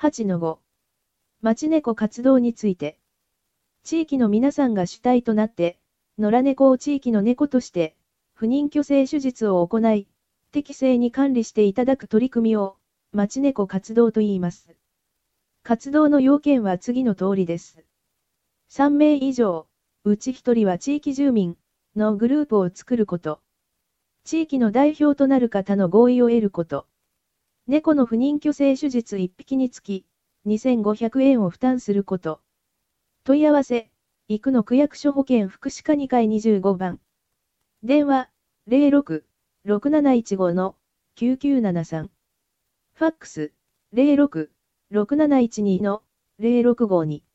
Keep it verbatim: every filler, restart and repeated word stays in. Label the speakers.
Speaker 1: はちのご。町猫活動について。地域の皆さんが主体となって、野良猫を地域の猫として、不妊去勢手術を行い、適正に管理していただく取り組みを、町猫活動と言います。活動の要件は次の通りです。さんめい以上、うちひとりは地域住民のグループを作ること。地域の代表となる方の合意を得ること。猫の不妊去勢手術いっぴきにつき、にせんごひゃくえんを負担すること。問い合わせ、生野区役所保健福祉課にかいにじゅうごばん。電話、ゼロろく ろくなないちご きゅうきゅうななさん。ファックス、ゼロろく ろくなないちに ゼロろくごに。